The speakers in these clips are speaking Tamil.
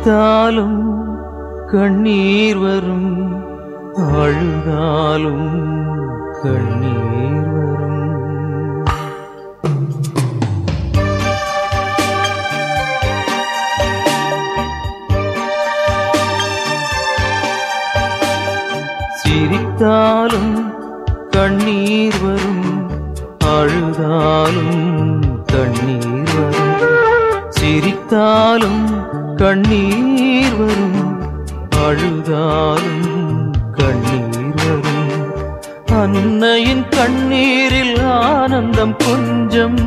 சிரித்தாலும் கண்ணீர் வரும், அழுதாலும் கண்ணீர் வரும். சிரித்தாலும் கண்ணீர் வரும், அழுதாலும் கண்ணீர் வரும். சிரித்தாலும் கண்ணீர் வரும், அழுதாலும் கண்ணீர் வரும். அன்னையின் கண்ணீரில் ஆனந்தம் கொஞ்சம்,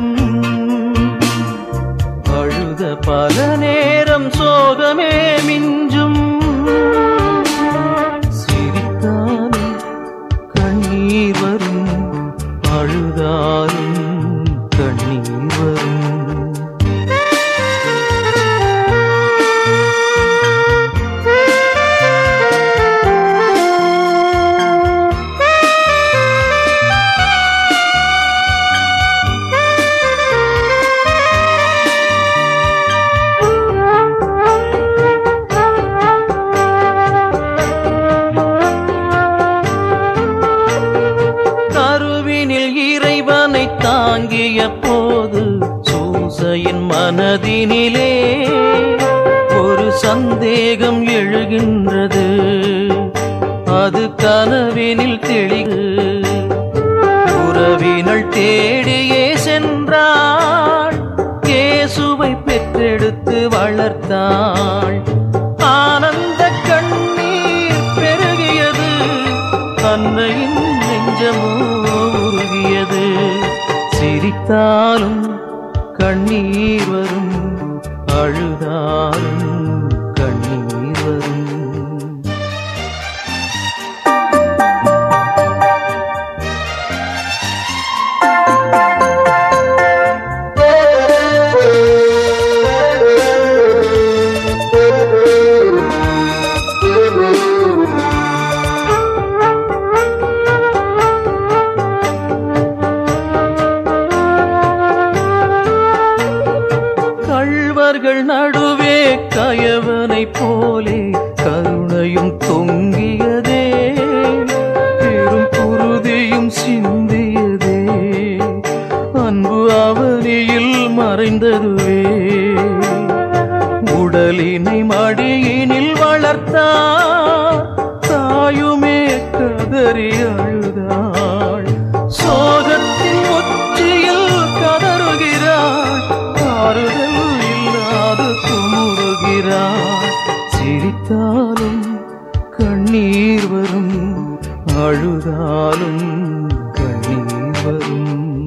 அழுத பல நேரம் சோகமே மிஞ்சும். சிரித்தாலும் கண்ணீர் வரும், அழுதாலும் கண்ணீர் வரும். இறைவனை தாங்கிய போது சூசையின் மனதினிலே ஒரு சந்தேகம் எழுகின்றது. அது கனவினில் தெளிவு. உறவினள் தேடியே சென்றாள், இயேசுவை பெற்றெடுத்து வளர்த்தாள். ஆனந்த கண்ணீர் பெருகியது, அன்னையின் நெஞ்சமோ உருகியது. சிரித்தாலும் கண்ணீர் வரும், அழுதாலும் கண்ணீர் வரும். கள்வர்கள் நடுவே கயவனை போலே கருணையும் தொங்கியதே, பெரும் குருதியும் சிந்தியதே. அன்பு அவனியில் மறைந்ததுவே. உடலினை மடியினில் வளர்த்தார், தாயுமே கதறி அழுதாள். சோகத்தின் உச்சியில் கதறுகிறாள், ஆறுதல் இல்லாது குமுறுகிறாள். சிரித்தாலும் கண்ணீர் வரும், அழுதாலும் கண்ணீர் வரும்.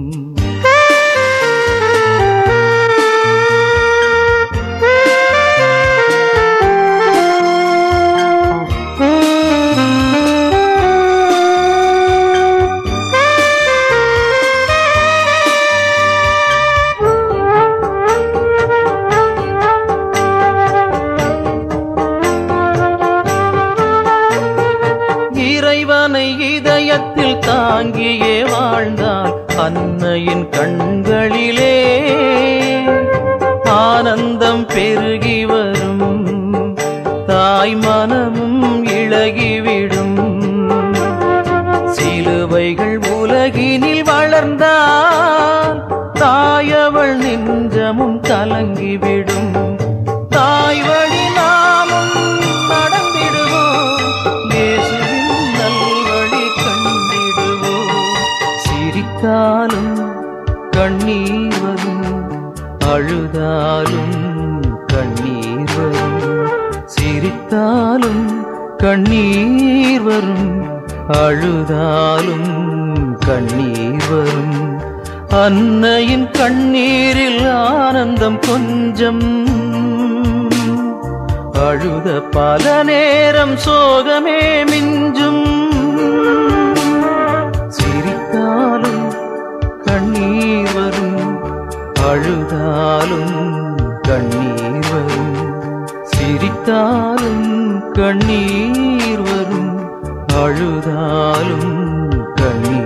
இறைவனை இதயத்தில் தாங்கியே வாழ்ந்தால் அன்னையின் கண்களிலே ஆனந்தம் பெருகி வரும். தாய் மனமும் இளகிவிடும். சிலுவைகள் உலகினில் வளர்ந்தால் தாயவள் நெஞ்சமும் கலங்கிவிடும். தாய் வழி நாமும் நடந்திடுவோம், இயேசுவின் நல்வழி கண்டிடுவோம். சிரித்தாலும் கண்ணீர் வரும், அழுதாலும் கண்ணீர் வரும். சிரித்தாலும் கண்ணீர் வரும், அழுதாலும் கண்ணீர் வரும். அன்னையின் கண்ணீரில் ஆனந்தம் கொஞ்சம், அழுத பல நேரம் சோகமே மிஞ்சும். சிரித்தாலும் கண்ணீர் வரும், அழுதாலும் கண்ணீர் வரும். சிரித்தாலும் கண்ணீர் வரும், அழுதாலும் கண்ணீர்